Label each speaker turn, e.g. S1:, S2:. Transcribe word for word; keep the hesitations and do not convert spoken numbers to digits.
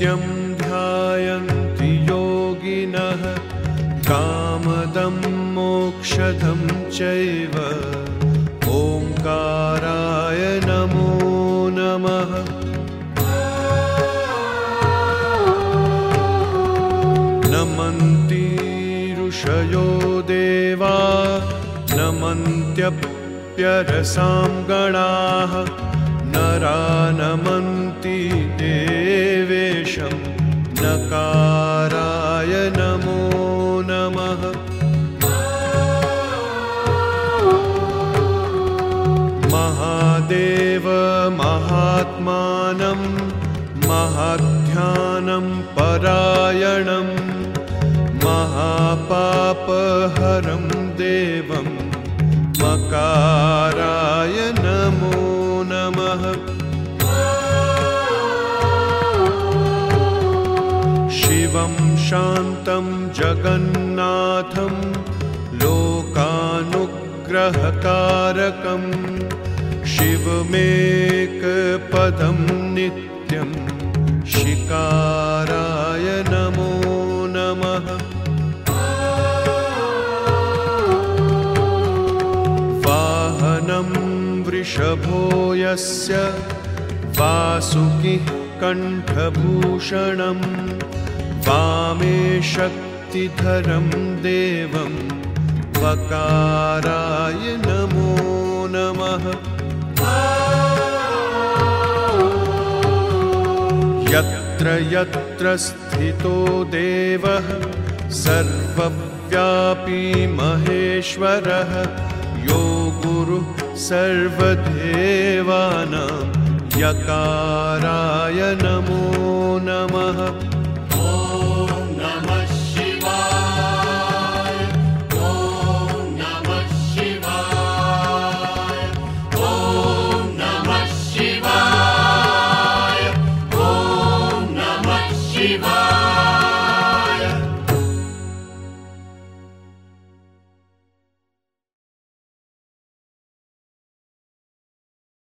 S1: नित्यं ध्यायन्ति योगिनः कामदं मोक्षदं चैव ओंकाराय नमो नमः। नमन्ति ऋषयो देवा नमन्त्यप्यरसां गणाः नरा नमन्ति देवेशं नकाराय नमो नमः। महादेव महात्मानं महाध्यानं परायणं महापापहरं देवं मकाराय नमो नमः। शिवं शान्तं जगन्नाथं लोकानुग्रहकारकं शिवमेकपदं नित्यं शिकाराय नमो नमः। वाहनं वृषभो यस्य वासुकिः कण्ठभूषणं वामे शक्तिधरं देवं वकाराय नमो नमः। यत्र यत्र स्थितो देवः सर्वव्यापी महेश्वरः यो गुरुः सर्वदेवानां यकाराय नमो नमः।
S2: Shiva